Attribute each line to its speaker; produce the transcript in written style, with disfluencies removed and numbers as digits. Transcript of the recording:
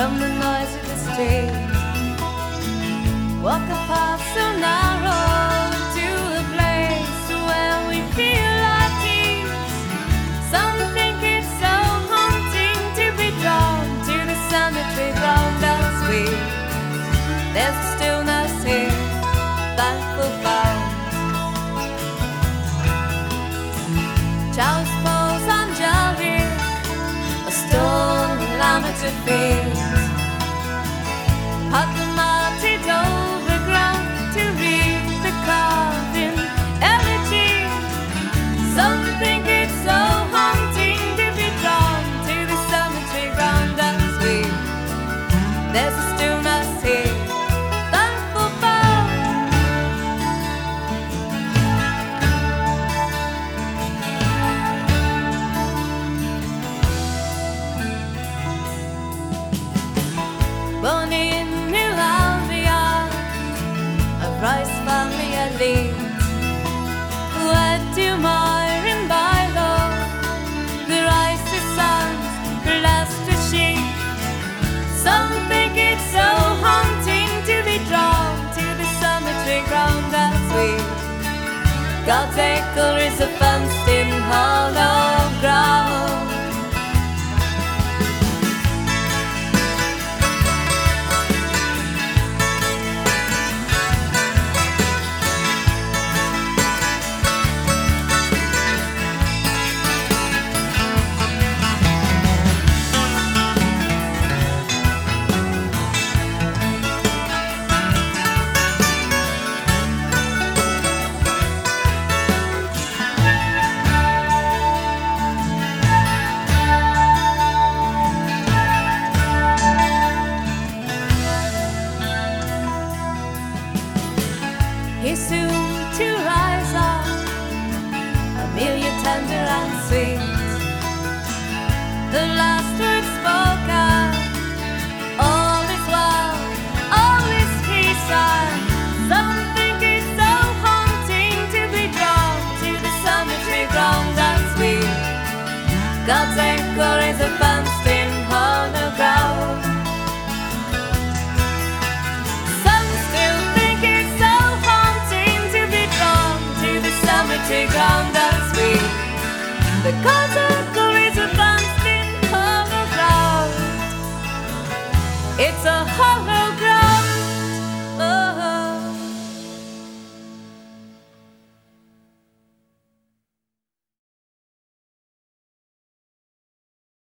Speaker 1: from the noise of the street. Walk a path so narrow to a place where we feel at ease. Some think it's so haunting to be drawn to the cemetery ground as we. There's a stillness here, thankful found. Charles Paul's angel here, a stone lamb to feed. Had the martyred overground to read the carving elegy. Some think it's so haunting to be drawn to the cemetery ground as we. There's a stillness here, thankful found. Born in New Albion, a Rice family elite, wed to Moira by law. The Rice's sons blessed the sheep. Some think it's so haunting to be drawn to the cemetery ground as we. God's acre is a fenced-in hollow ground. He's soon to rise up, Amelia tender and sweet. The last words spoken, all is well, all is peace. And some think it's so haunting to be drawn to the cemetery ground as we. God's anchor is a fenced-in hollow ground. Ground as we, the contact is a fenced-in hollow ground. It's a hollow ground.